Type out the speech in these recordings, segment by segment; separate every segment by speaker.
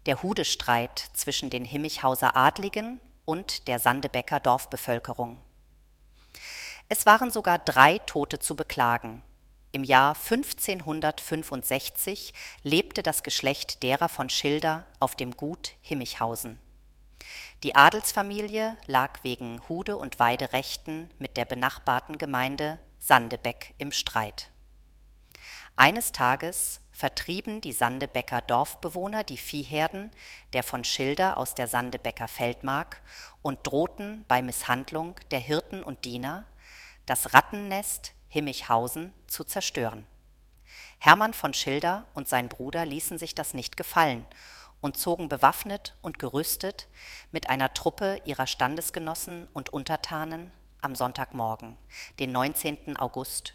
Speaker 1: der Hudestreit zwischen den Himmichhauser Adligen und der Sandebecker Dorfbevölkerung. Es waren sogar 3 Tote zu beklagen. Im Jahr 1565 lebte das Geschlecht derer von Schilder auf dem Gut Himmichhausen. Die Adelsfamilie lag wegen Hude- und Weiderechten mit der benachbarten Gemeinde Sandebeck im Streit. Eines Tages vertrieben die Sandebecker Dorfbewohner die Viehherden der von Schilder aus der Sandebecker Feldmark und drohten bei Misshandlung der Hirten und Diener, das Rattennest Himmichhausen zu zerstören. Hermann von Schilder und sein Bruder ließen sich das nicht gefallen und zogen bewaffnet und gerüstet mit einer Truppe ihrer Standesgenossen und Untertanen am Sonntagmorgen, den 19. August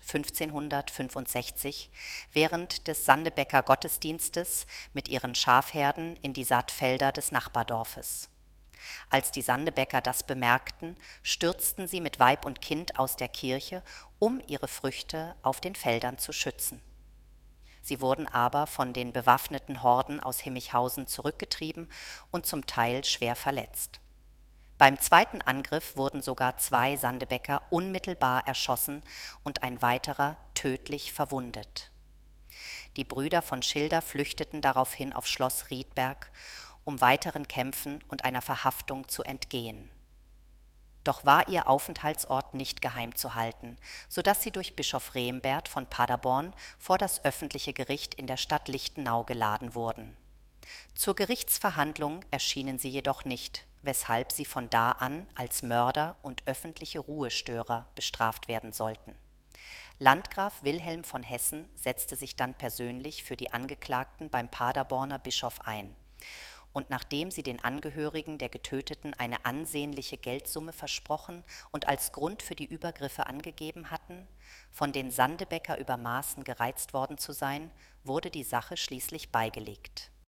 Speaker 1: 1565, während des Sandebecker Gottesdienstes mit ihren Schafherden in die Saatfelder des Nachbardorfes. Als die Sandebecker das bemerkten, stürzten sie mit Weib und Kind aus der Kirche, um ihre Früchte auf den Feldern zu schützen. Sie wurden aber von den bewaffneten Horden aus Himmichhausen zurückgetrieben und zum Teil schwer verletzt. Beim zweiten Angriff wurden sogar 2 Sandebecker unmittelbar erschossen und ein weiterer tödlich verwundet. Die Brüder von Schilder flüchteten daraufhin auf Schloss Riedberg, um weiteren Kämpfen und einer Verhaftung zu entgehen. Doch war ihr Aufenthaltsort nicht geheim zu halten, so dass sie durch Bischof Rembert von Paderborn vor das öffentliche Gericht in der Stadt Lichtenau geladen wurden. Zur Gerichtsverhandlung erschienen sie jedoch nicht, weshalb sie von da an als Mörder und öffentliche Ruhestörer bestraft werden sollten. Landgraf Wilhelm von Hessen setzte sich dann persönlich für die Angeklagten beim Paderborner Bischof ein. Und nachdem sie den Angehörigen der Getöteten eine ansehnliche Geldsumme versprochen und als Grund für die Übergriffe angegeben hatten, von den Sandebecker über Maßen gereizt worden zu sein, wurde die Sache schließlich beigelegt.